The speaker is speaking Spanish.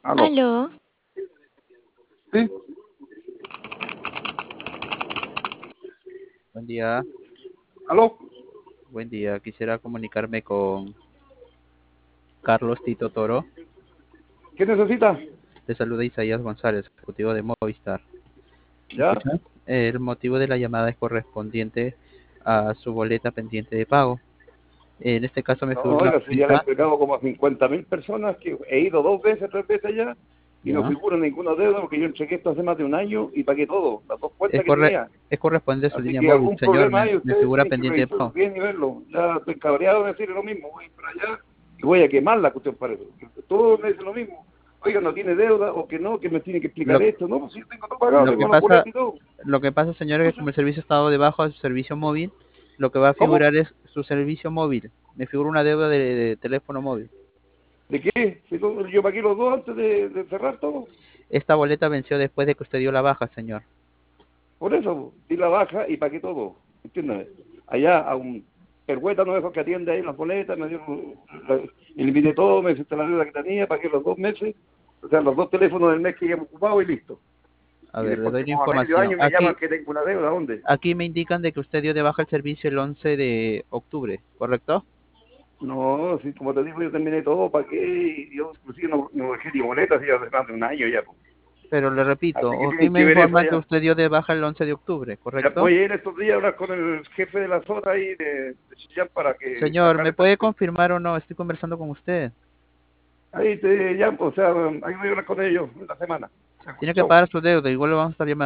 Aló. Aló, Sí. Buen día, Aló. buen día. Quisiera comunicarme con Carlos Tito Toro. ¿Qué necesita? Le saluda Isaías González, ejecutivo de Movistar. ¿Me Ya. escucha? El motivo de la llamada es correspondiente a su boleta pendiente de pago. En este caso me No, figura una oiga, si ya le he cuenta, explicado como a 50.000 personas que he ido 2 veces, 3 veces ya y no ¿ya? figura ninguna deuda porque yo entregué esto hace más de un año y pagué todo, las dos Es, cuentas que corre- tenía. es correspondiente a su Así línea que móvil, algún señor. problema Me, hay, me ustedes figura tienen que pendiente de revisarlo pago. bien y verlo. Ya estoy cabreado de decir lo mismo, voy para allá y voy a quemar la cuestión para eso. Todos me dicen lo mismo. Oiga, no tiene deuda o que no, que me tiene que explicar Lo, esto. No, pues sí, tengo todo pagado, lo que tengo los pasa, boletos y todo. lo que pasa, señor, es que como Entonces, el servicio ha estado debajo de su servicio móvil, lo que va a ¿cómo? figurar es su servicio móvil. Me figura una deuda de teléfono móvil. ¿De qué? Si yo pagué los dos antes de cerrar todo. Esta boleta venció después de que usted dio la baja, señor. Por eso di la baja y pagué todo. ¿Entiendes? Allá a un pergüeta no esos que atiende ahí las boletas, me dieron, eliminé todo, me hiciste la deuda que tenía, pagué los 2 meses, o sea, los dos teléfonos del mes que habíamos ocupado y listo. A Y ver, le después doy la como a medio información. año me llaman Aquí, que tengo una deuda, ¿dónde? aquí me indican de que usted dio de baja el servicio el 11 de octubre, ¿correcto? No, sí, como te digo, yo terminé todo, pagué y yo inclusive no dejé ni boletas, ya hace más de un año ya. Pues. Pero le repito, Así que aquí tienen me que ver eso informan que allá. usted dio de baja el 11 de octubre, Ya ¿correcto? voy a ir estos días a hablar con el jefe de la zona ahí de Chillán para que Señor, sacar ¿me esta puede cuestión. confirmar o no? Estoy conversando con usted. Ahí te llamo, o sea, ahí voy a hablar con ellos en la semana. Tiene que Chau. pagar su deuda, igual lo vamos a estar llamando.